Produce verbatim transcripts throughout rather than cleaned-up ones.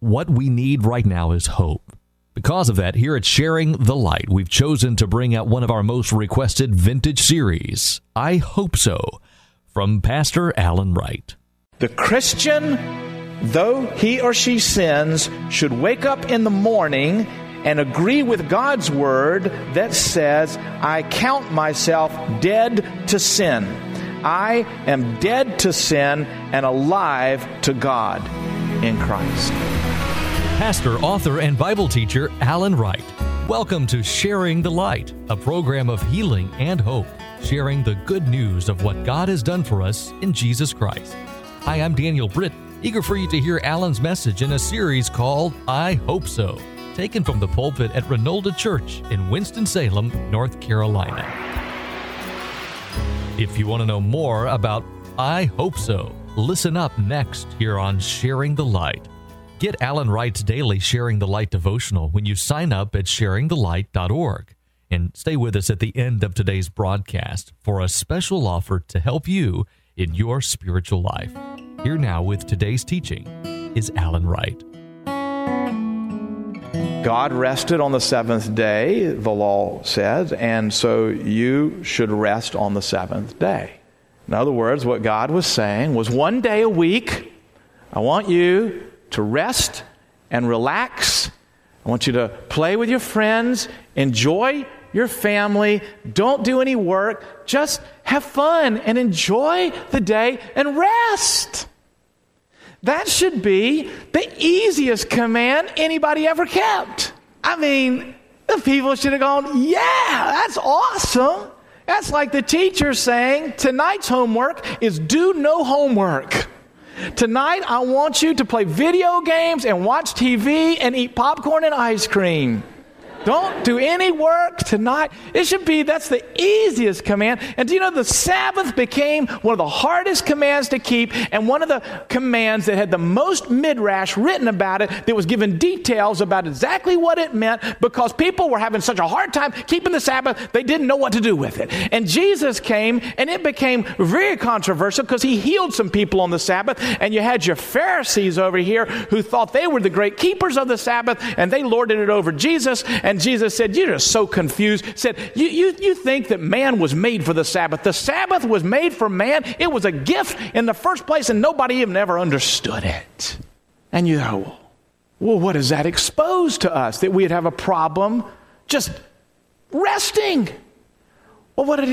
what we need right now is hope. Because of that, here at Sharing the Light, we've chosen to bring out one of our most requested vintage series, I Hope So, from Pastor Alan Wright. The Christian, though he or she sins, should wake up in the morning and agree with God's word that says, I count myself dead to sin. I am dead to sin and alive to God in Christ. Pastor, author, and Bible teacher Alan Wright. Welcome to Sharing the Light, a program of healing and hope, sharing the good news of what God has done for us in Jesus Christ. Hi, I'm Daniel Britt, eager for you to hear Alan's message in a series called I Hope So, taken from the pulpit at Renolda Church in Winston-Salem, North Carolina. If you want to know more about I Hope So, listen up next here on Sharing the Light. Get Alan Wright's daily Sharing the Light devotional when you sign up at sharing the light dot org. And stay with us at the end of today's broadcast for a special offer to help you in your spiritual life. Here now with today's teaching is Alan Wright. God rested on the seventh day, the law says, and so you should rest on the seventh day. In other words, what God was saying was one day a week, I want you to rest and relax. I want you to play with your friends, enjoy your family, don't do any work, just have fun and enjoy the day and rest. That should be the easiest command anybody ever kept. I mean, the people should have gone, yeah, that's awesome. That's like the teacher saying, tonight's homework is do no homework. Tonight, I want you to play video games and watch T V and eat popcorn and ice cream. Don't do any work tonight. It should be, that's the easiest command. And do you know the Sabbath became one of the hardest commands to keep and one of the commands that had the most midrash written about it, that was given details about exactly what it meant, because people were having such a hard time keeping the Sabbath, they didn't know what to do with it. And Jesus came and it became very controversial because he healed some people on the Sabbath, and you had your Pharisees over here who thought they were the great keepers of the Sabbath, and they lorded it over Jesus. And And Jesus said, you're just so confused. Said, you, you, you think that man was made for the Sabbath. The Sabbath was made for man. It was a gift in the first place, and nobody even ever understood it. And you go, well, what does that expose to us? That we'd have a problem just resting. Well, what it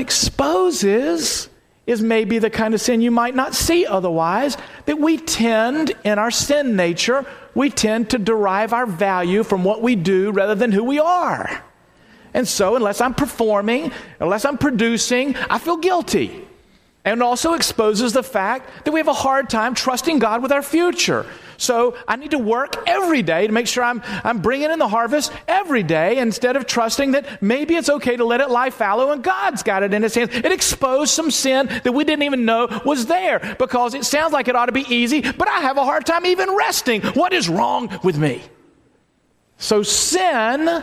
exposes is maybe the kind of sin you might not see otherwise, that we tend, in our sin nature, we tend to derive our value from what we do rather than who we are. And so unless I'm performing, unless I'm producing, I feel guilty. And it also exposes the fact that we have a hard time trusting God with our future. So I need to work every day to make sure I'm I'm bringing in the harvest every day, instead of trusting that maybe it's okay to let it lie fallow and God's got it in his hands. It exposed some sin that we didn't even know was there, because it sounds like it ought to be easy, but I have a hard time even resting. What is wrong with me? So sin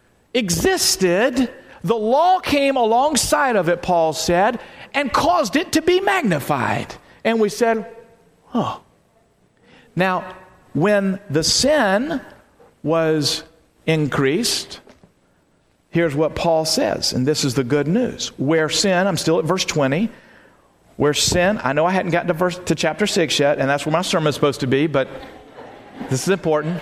existed. The law came alongside of it, Paul said, and caused it to be magnified. And we said, oh. Now, when the sin was increased, here's what Paul says, and this is the good news. Where sin, I'm still at verse twenty, where sin, I know I hadn't gotten to, verse, to chapter six yet, and that's where my sermon is supposed to be, but this is important.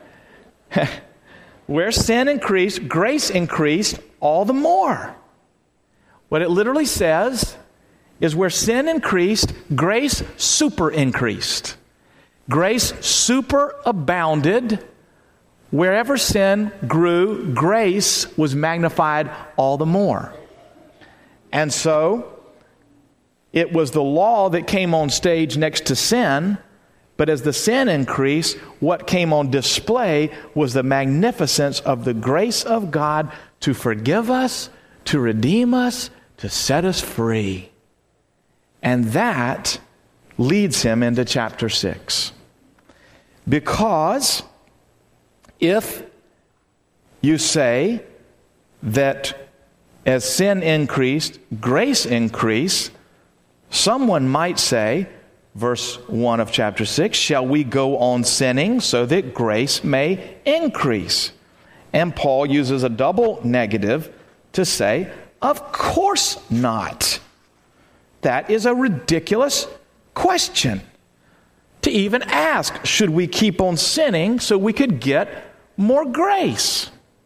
Where sin increased, grace increased all the more. What it literally says is where sin increased, grace super increased. Grace superabounded. Wherever sin grew, grace was magnified all the more. And so, it was the law that came on stage next to sin, but as the sin increased, what came on display was the magnificence of the grace of God to forgive us, to redeem us, to set us free. And that leads him into chapter six. Because if you say that as sin increased, grace increased, someone might say, verse one of chapter six, shall we go on sinning so that grace may increase? And Paul uses a double negative to say, of course not. That is a ridiculous question to even ask. Should we keep on sinning so we could get more grace?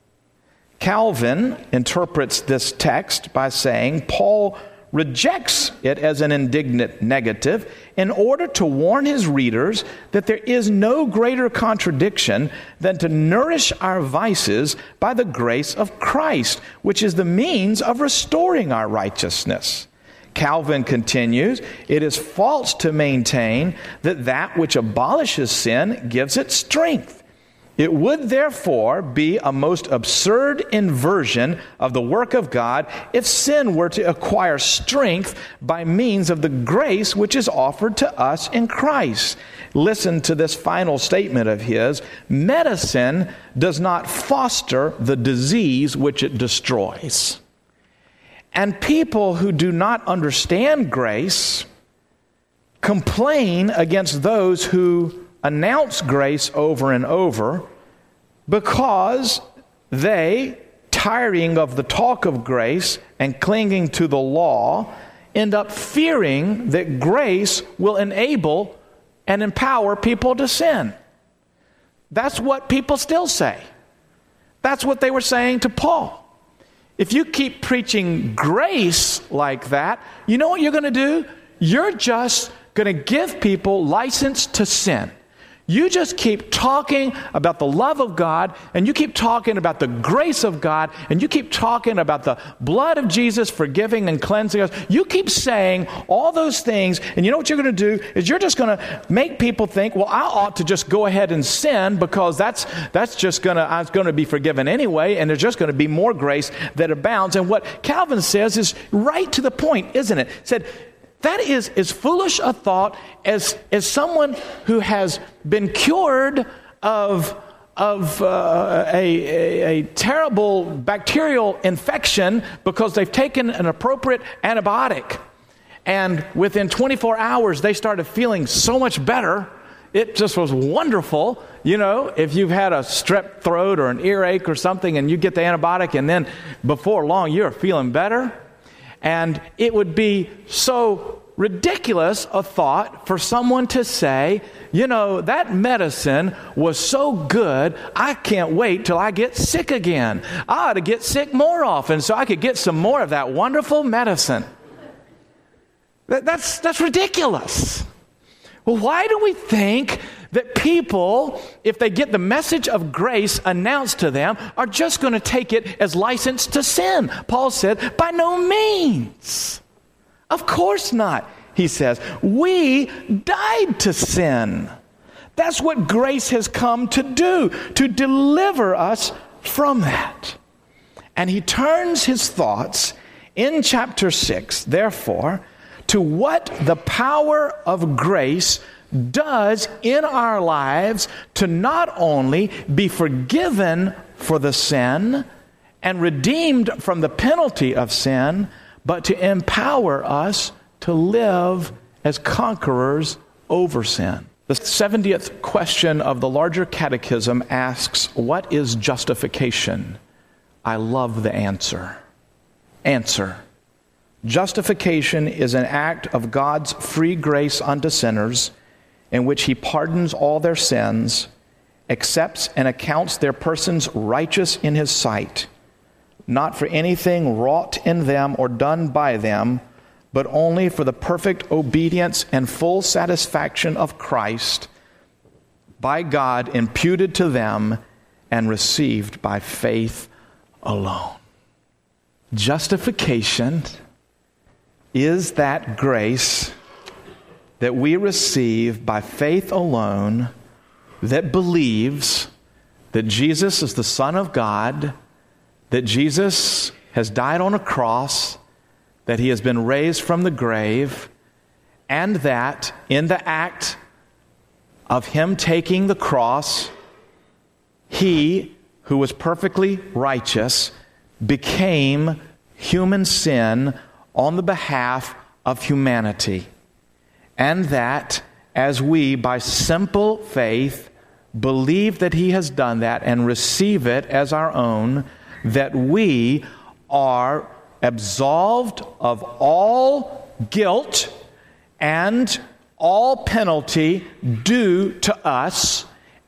Calvin interprets this text by saying Paul rejects it as an indignant negative in order to warn his readers that there is no greater contradiction than to nourish our vices by the grace of Christ, which is the means of restoring our righteousness. Calvin continues, it is false to maintain that that which abolishes sin gives it strength. It would therefore be a most absurd inversion of the work of God if sin were to acquire strength by means of the grace which is offered to us in Christ. Listen to this final statement of his. Medicine does not foster the disease which it destroys. And people who do not understand grace complain against those who announce grace over and over because they, tiring of the talk of grace and clinging to the law, end up fearing that grace will enable and empower people to sin. That's what people still say. That's what they were saying to Paul. If you keep preaching grace like that, you know what you're going to do? You're just going to give people license to sin. You just keep talking about the love of God, and you keep talking about the grace of God, and you keep talking about the blood of Jesus forgiving and cleansing us. You keep saying all those things, and you know what you're going to do is you're just going to make people think, well, I ought to just go ahead and sin because that's that's just going to I was going to be forgiven anyway, and there's just going to be more grace that abounds. And what Calvin says is right to the point, isn't it? He said, that is as foolish a thought as, as someone who has been cured of, of uh, a, a, a terrible bacterial infection because they've taken an appropriate antibiotic. And within twenty-four hours, they started feeling so much better. It just was wonderful. You know, if you've had a strep throat or an earache or something and you get the antibiotic and then before long you're feeling better. And it would be so ridiculous a thought for someone to say, you know, that medicine was so good, I can't wait till I get sick again. I ought to get sick more often so I could get some more of that wonderful medicine. That, that's, that's ridiculous. Well, why do we think that people, if they get the message of grace announced to them, are just going to take it as license to sin? Paul said, by no means. Of course not, he says. We died to sin. That's what grace has come to do, to deliver us from that. And he turns his thoughts in chapter six, therefore, to what the power of grace does in our lives to not only be forgiven for the sin and redeemed from the penalty of sin, but to empower us to live as conquerors over sin. The seventieth question of the larger catechism asks, what is justification? I love the answer. Answer. Justification is an act of God's free grace unto sinners in which he pardons all their sins, accepts and accounts their persons righteous in his sight, not for anything wrought in them or done by them, but only for the perfect obedience and full satisfaction of Christ, by God imputed to them and received by faith alone. Justification is that grace that we receive by faith alone, that believes that Jesus is the Son of God, that Jesus has died on a cross, that he has been raised from the grave, and that in the act of him taking the cross, he, who was perfectly righteous, became human sin on the behalf of humanity. and that as we, by simple faith, believe that he has done that and receive it as our own, that we are absolved of all guilt and all penalty due to us,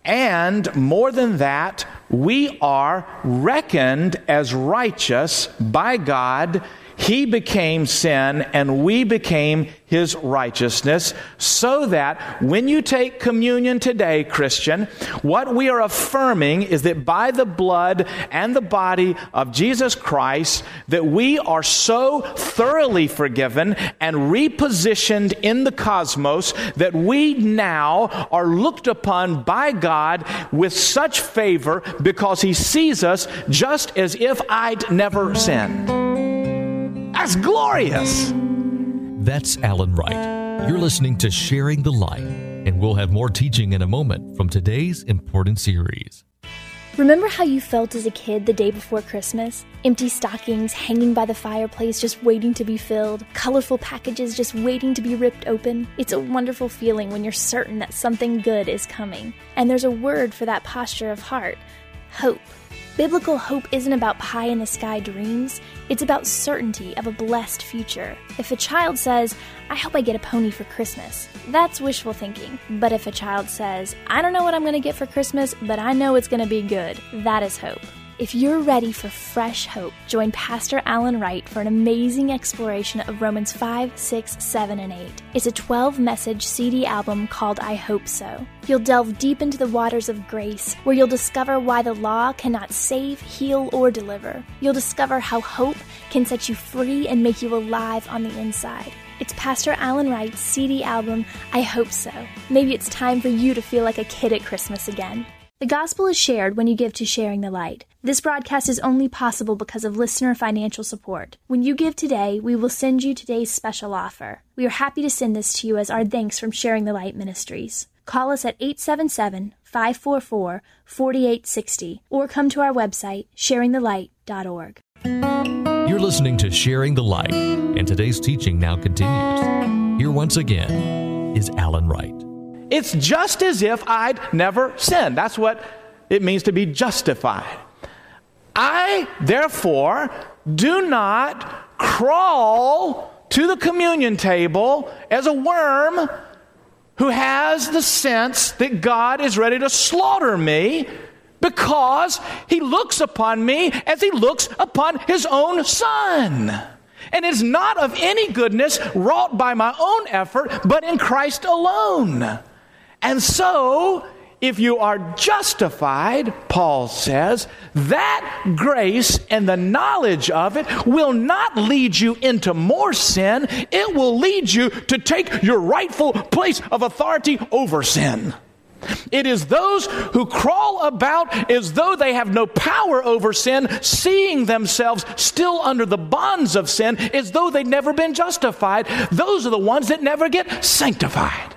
and more than that, we are reckoned as righteous by God. He became sin and we became his righteousness, so that when you take communion today, Christian, what we are affirming is that by the blood and the body of Jesus Christ, that we are so thoroughly forgiven and repositioned in the cosmos that we now are looked upon by God with such favor because he sees us just as if I'd never sinned. That's glorious. That's Alan Wright. You're listening to Sharing the Light, and we'll have more teaching in a moment from today's important series. Remember how you felt as a kid the day before Christmas? Empty stockings hanging by the fireplace just waiting to be filled, colorful packages just waiting to be ripped open. It's a wonderful feeling when you're certain that something good is coming. And there's a word for that posture of heart: hope. Biblical hope isn't about pie-in-the-sky dreams. It's about certainty of a blessed future. If a child says, "I hope I get a pony for Christmas," that's wishful thinking. But if a child says, "I don't know what I'm going to get for Christmas, but I know it's going to be good," that is hope. If you're ready for fresh hope, join Pastor Alan Wright for an amazing exploration of Romans five, six, seven, and eight. It's a twelve-message C D album called I Hope So. You'll delve deep into the waters of grace, where you'll discover why the law cannot save, heal, or deliver. You'll discover how hope can set you free and make you alive on the inside. It's Pastor Alan Wright's C D album, I Hope So. Maybe it's time for you to feel like a kid at Christmas again. The gospel is shared when you give to Sharing the Light. This broadcast is only possible because of listener financial support. When you give today, we will send you today's special offer. We are happy to send this to you as our thanks from Sharing the Light Ministries. Call us at eight seven seven, five four four, four eight six zero or come to our website, sharing the light dot org. You're listening to Sharing the Light, and today's teaching now continues. Here once again is Alan Wright. It's just as if I'd never sinned. That's what it means to be justified. I, therefore, do not crawl to the communion table as a worm who has the sense that God is ready to slaughter me because he looks upon me as he looks upon his own son. And it's not of any goodness wrought by my own effort, but in Christ alone. And so, if you are justified, Paul says, that grace and the knowledge of it will not lead you into more sin. It will lead you to take your rightful place of authority over sin. It is those who crawl about as though they have no power over sin, seeing themselves still under the bonds of sin, as though they'd never been justified. Those are the ones that never get sanctified.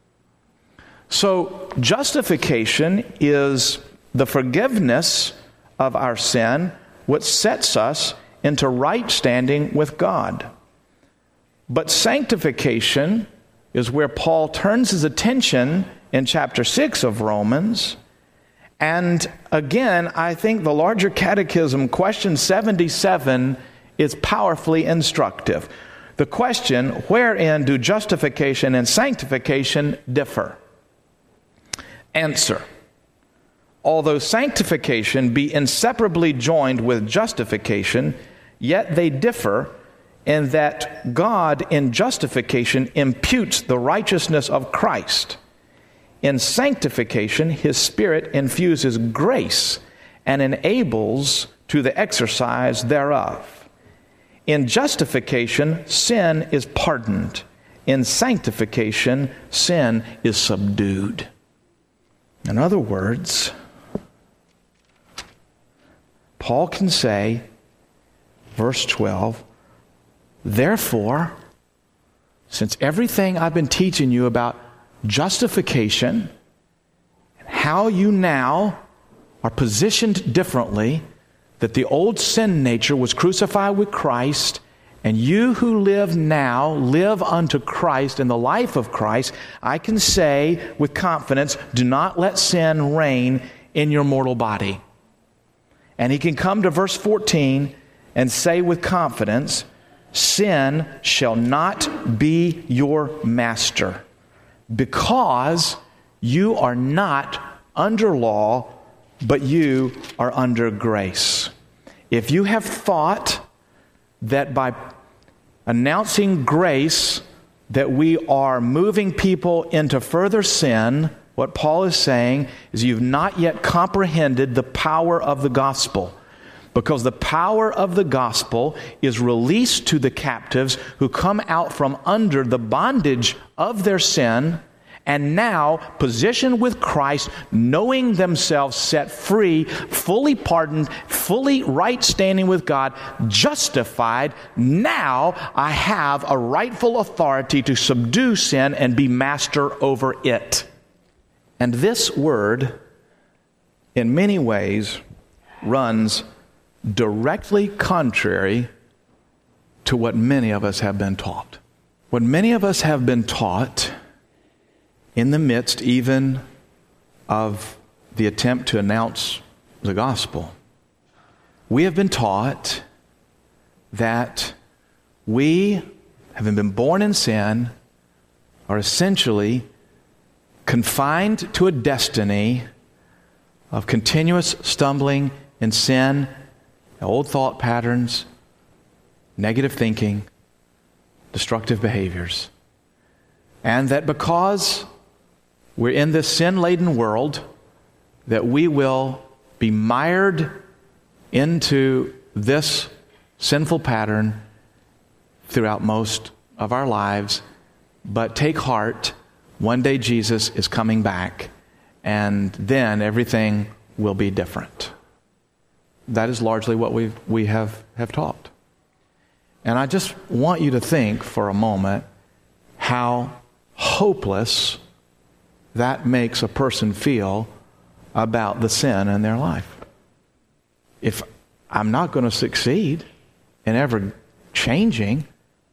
So, justification is the forgiveness of our sin, which sets us into right standing with God. But sanctification is where Paul turns his attention in chapter six of Romans. And again, I think the larger catechism, question seventy-seven, is powerfully instructive. The question, wherein do justification and sanctification differ? Answer: although sanctification be inseparably joined with justification, yet they differ in that God in justification imputes the righteousness of Christ. In sanctification, his Spirit infuses grace and enables to the exercise thereof. In justification, sin is pardoned. In sanctification, sin is subdued. In other words, Paul can say, verse twelve, therefore, since everything I've been teaching you about justification and how you now are positioned differently, that the old sin nature was crucified with Christ And you who live now, live unto Christ in the life of Christ. I can say with confidence, do not let sin reign in your mortal body. And he can come to verse fourteen and say with confidence, sin shall not be your master, because you are not under law, but you are under grace. If you have thought that by announcing grace that we are moving people into further sin, what Paul is saying is you've not yet comprehended the power of the gospel. Because the power of the gospel is released to the captives who come out from under the bondage of their sin, and now positioned with Christ, knowing themselves set free, fully pardoned, fully right standing with God, justified. Now I have a rightful authority to subdue sin and be master over it. And this word, in many ways, runs directly contrary to what many of us have been taught. What many of us have been taught in the midst even of the attempt to announce the gospel. We have been taught that we, having been born in sin, are essentially confined to a destiny of continuous stumbling in sin, old thought patterns, negative thinking, destructive behaviors. And that because we're in this sin-laden world, that we will be mired into this sinful pattern throughout most of our lives. But take heart, one day Jesus is coming back, and then everything will be different. That is largely what we we have, have taught. And I just want you to think for a moment how hopeless that makes a person feel about the sin in their life. If I'm not going to succeed in ever changing,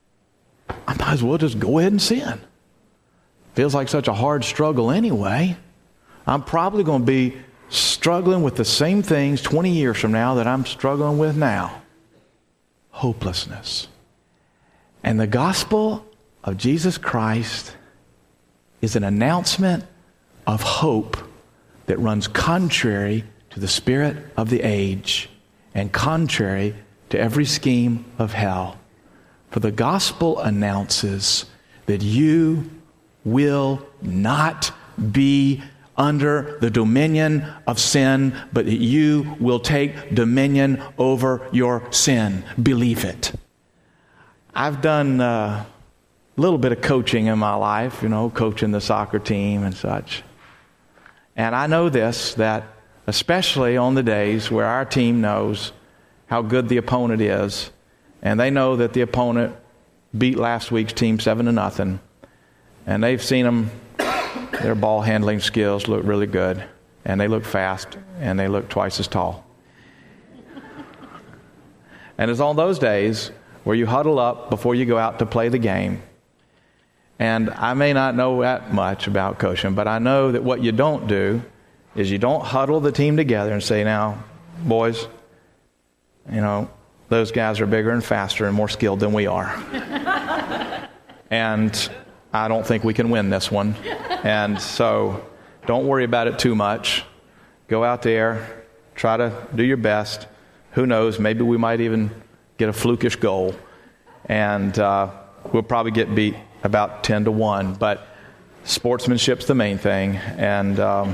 I might as well just go ahead and sin. Feels like such a hard struggle anyway. I'm probably going to be struggling with the same things twenty years from now that I'm struggling with now. Hopelessness. And the gospel of Jesus Christ is an announcement of hope that runs contrary to the spirit of the age and contrary to every scheme of hell. For the gospel announces that you will not be under the dominion of sin, but that you will take dominion over your sin. Believe it. I've done uh, a little bit of coaching in my life, you know, coaching the soccer team and such. And I know this, that especially on the days where our team knows how good the opponent is, and they know that the opponent beat last week's team seven to nothing, and they've seen them, their ball handling skills look really good, and they look fast, and they look twice as tall. And it's on those days where you huddle up before you go out to play the game. And I may not know that much about coaching, but I know that what you don't do is you don't huddle the team together and say, now, boys, you know, those guys are bigger and faster and more skilled than we are. And I don't think we can win this one. And so don't worry about it too much. Go out there, try to do your best. Who knows, maybe we might even get a flukish goal. And uh, we'll probably get beat about ten to one, but sportsmanship's the main thing. And um,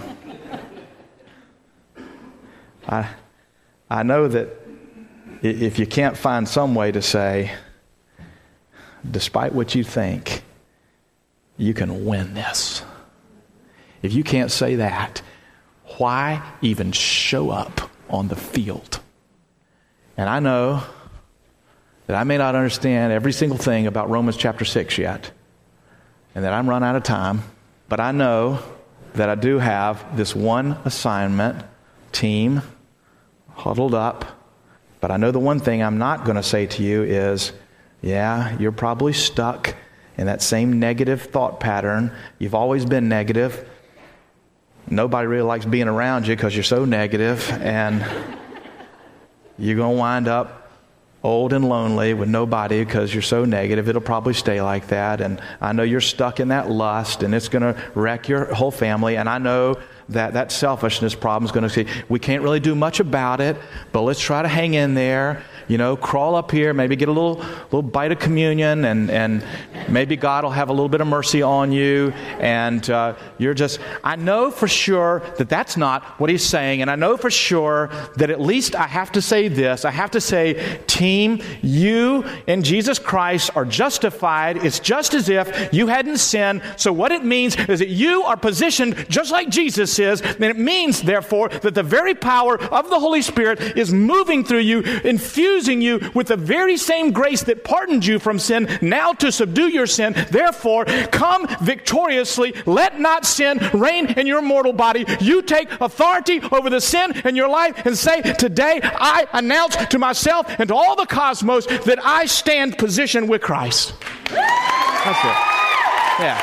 I I know that if you can't find some way to say, despite what you think, you can win this. If you can't say that, why even show up on the field? And I know that I may not understand every single thing about Romans chapter six yet, and that I'm run out of time, but I know that I do have this one assignment, team, huddled up. But I know the one thing I'm not going to say to you is, Yeah, you're probably stuck in that same negative thought pattern. You've always been negative. Nobody really likes being around you because you're so negative, and you're going to wind up old and lonely with nobody because you're so negative. It'll probably stay like that. And I know you're stuck in that lust, and it's going to wreck your whole family. And I know that that selfishness problem is going to see, we can't really do much about it, but let's try to hang in there. You know, crawl up here, maybe get a little little bite of communion, and, and maybe God will have a little bit of mercy on you. And uh, you're just, I know for sure that that's not what he's saying. And I know for sure that at least I have to say this. I have to say, team, you in Jesus Christ are justified. It's just as if you hadn't sinned. So what it means is that you are positioned just like Jesus is. And it means, therefore, that the very power of the Holy Spirit is moving through you, infused you with the very same grace that pardoned you from sin, now to subdue your sin. Therefore, come victoriously. Let not sin reign in your mortal body. You take authority over the sin in your life and say, today I announce to myself and to all the cosmos that I stand positioned with Christ. That's it. Yeah.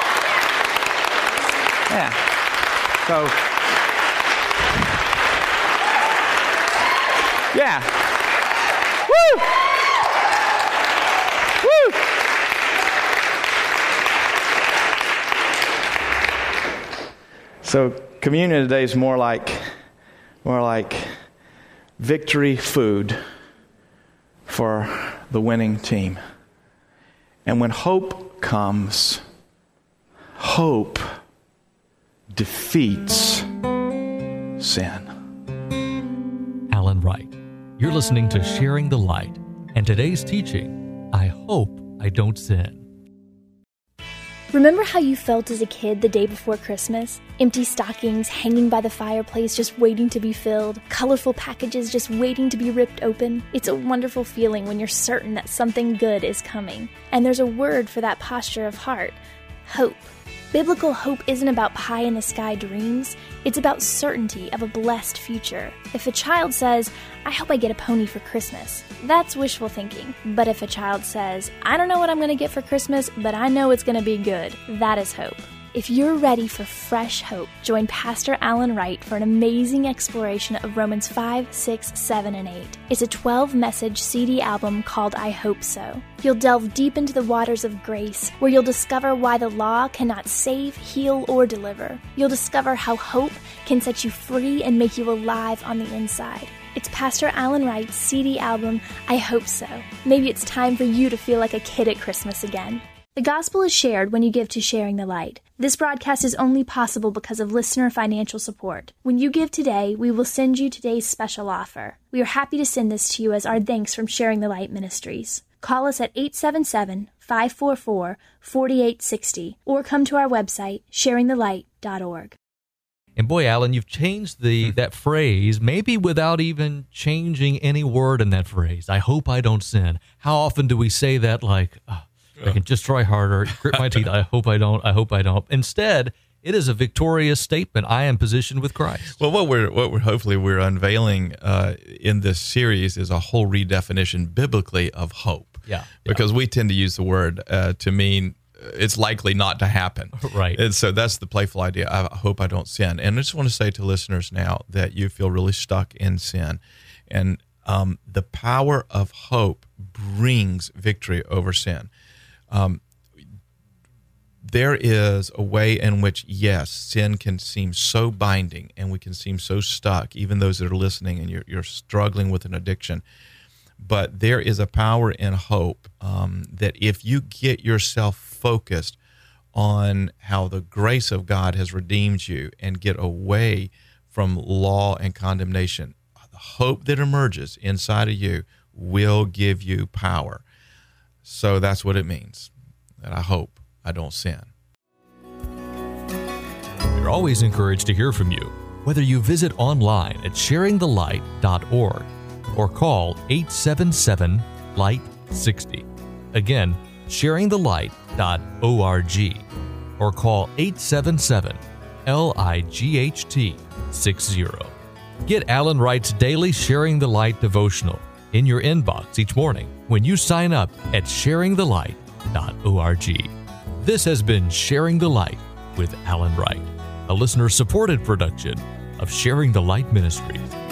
Yeah. So, yeah. Woo! Woo! So communion today is more like more like victory food for the winning team. And when hope comes, hope defeats sin. Alan Wright. You're listening to Sharing the Light, and today's teaching, I Hope I Don't Sin. Remember how you felt as a kid the day before Christmas? Empty stockings hanging by the fireplace just waiting to be filled, colorful packages just waiting to be ripped open. It's a wonderful feeling when you're certain that something good is coming. And there's a word for that posture of heart: hope. Biblical hope isn't about pie-in-the-sky dreams. It's about certainty of a blessed future. If a child says, I hope I get a pony for Christmas, that's wishful thinking. But if a child says, I don't know what I'm going to get for Christmas, but I know it's going to be good, that is hope. If you're ready for fresh hope, join Pastor Alan Wright for an amazing exploration of Romans five, six, seven, and eight. It's a twelve-message C D album called I Hope So. You'll delve deep into the waters of grace, where you'll discover why the law cannot save, heal, or deliver. You'll discover how hope can set you free and make you alive on the inside. It's Pastor Alan Wright's C D album, I Hope So. Maybe it's time for you to feel like a kid at Christmas again. The gospel is shared when you give to Sharing the Light. This broadcast is only possible because of listener financial support. When you give today, we will send you today's special offer. We are happy to send this to you as our thanks from Sharing the Light Ministries. Call us at eight seven seven, five four four, four eight six zero or come to our website, sharing the light dot org. And boy, Alan, you've changed the that phrase, maybe without even changing any word in that phrase. I hope I don't sin. How often do we say that like, oh, I can just try harder, grit my teeth, I hope I don't, I hope I don't. Instead, it is a victorious statement. I am positioned with Christ. Well, what we're what we're hopefully we're unveiling uh, in this series is a whole redefinition biblically of hope. Yeah. Because yeah. we tend to use the word uh, to mean it's likely not to happen. Right. And so that's the playful idea. I hope I don't sin. And I just want to say to listeners now that you feel really stuck in sin. And um, the power of hope brings victory over sin. Um, there is a way in which, yes, sin can seem so binding and we can seem so stuck, even those that are listening and you're, you're struggling with an addiction. But there is a power in hope um, that if you get yourself focused on how the grace of God has redeemed you and get away from law and condemnation, the hope that emerges inside of you will give you power. So that's what it means, that I hope I don't sin. We're always encouraged to hear from you, whether you visit online at sharing the light dot org or call eight seven seven, light sixty. Again, sharing the light dot org or call eight seven seven, L I G H T sixty. Get Alan Wright's daily Sharing the Light devotional. in your inbox each morning when you sign up at sharing the light dot org. This has been Sharing the Light with Alan Wright, a listener-supported production of Sharing the Light Ministries.